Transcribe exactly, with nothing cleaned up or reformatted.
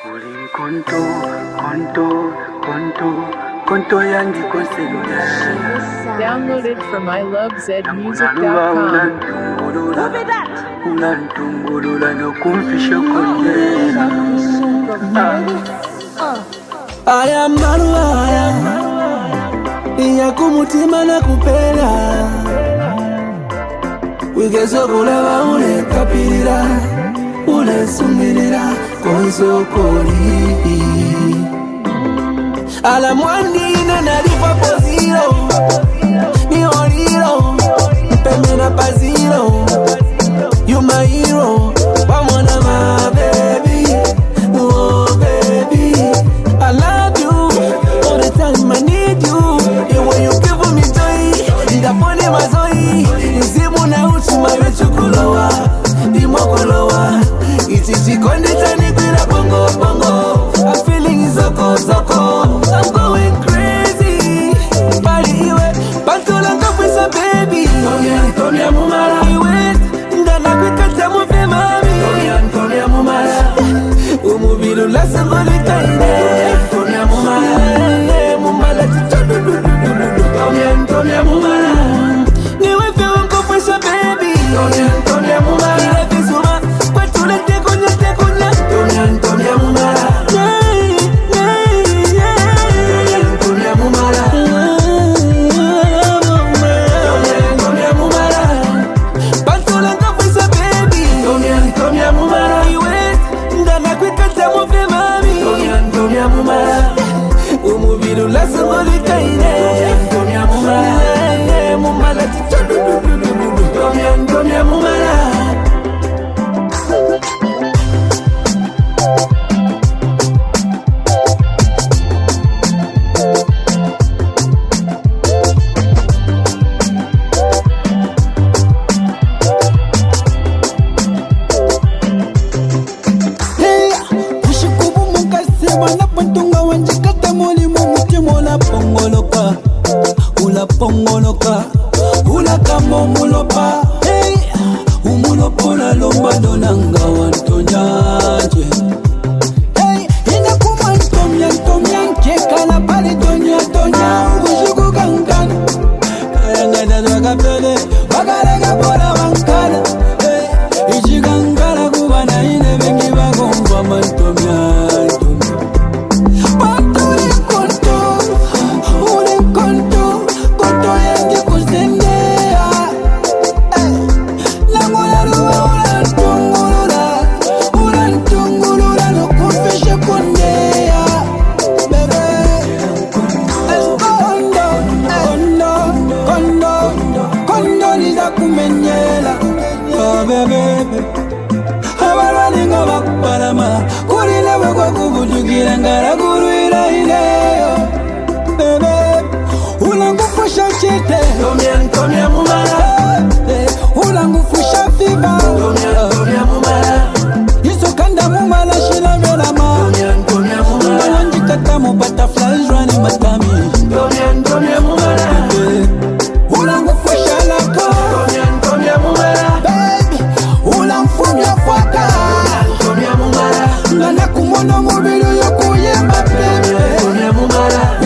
Uli konto, konto, konto, konto yangi konselula. Download it from I love zed music dot com. Copy that. Unantungulula no kumfisha kondera. I am Manuaya, iya kumutima na kupenda. Wigezo kulaba ule kapirira, ule sumirira konso koli. Ala mwandi na nalifa poziro, ni oriro, mpemena paziro. You my hero, wamwana my baby, oh baby. I love you, all the time I need you. The way you give me joy, ndapone mazoi. Nzimu na uchuma wechukulowa, dimokolowa. Iti konde chani kwira bongo bongo. I'm feeling zoko zoko, I'm going crazy. Bali iwe, pantula kapwisa baby. Tomia, tomia mumara. Iwe, ndana kwikata mufe mami. Tomia, tomia mumara. Umubiru la sangoli kaine. Tomia mumara. Mumala chichodu du du du du. Tomia, tomia mumara. Niwe fe wanko pwisa baby. Tomia, tomia mumara. Ile visuma, kwa tule tekunya tekunya. Tomia, tomia mumara. Yeah, yeah, yeah. Tomia mumara. Tomia, tomia mumara. Pantula ngafisa baby. Tomia, tomia mumara. Iwe, ndana kwikata mufe mami. Tomia, tomia mumara. Umubiru la sangoli kaine. Tomia mumara. Mumala chichodu du du du du. Tomia, tomia mumara. Hey, ushikubu mukase wana pantunga wanjikata moli mumutima ula pongoloka, ula pongoloka, ula kamo mulopa. Hey, umulopola lomba donanga wantonyaje. Hey, ina kuma ntomya ntomya nkekala pali tonya tonya ubushuku kankana. Karangana zwakapele, wakareka bola wankana. Hey, ichikankala kubana ine bengi bakomva mantomya ntomya. Bantu ule konto, ule konto, konto yangi kusendea. Hey, langola ruwa ulantungulula, ulantungulula nukufishe kundea. Bebe, kondo, kondo, kondo, kondo niza kumenyela. Oh bebe, abalwalinga bakubalama, kulilewe kwa kubujukira ngara kuruira ileyo. Bebe, ulangufusha chite. Tomia, tomia mumara. Ulangufusha fiba. Tomia, tomia mumara. Isokanda mumala shila velama. Tomia, tomia mumara. Mwanjikata mu butterflies running matami. Tomia, tomia mumara. Ulangufusha lako. Tomia, tomia mumara. Baby, ulangfumya fwaka. Tomia mumara. Ngana kumono mubiru yokuyemba baby. Tomia mumara.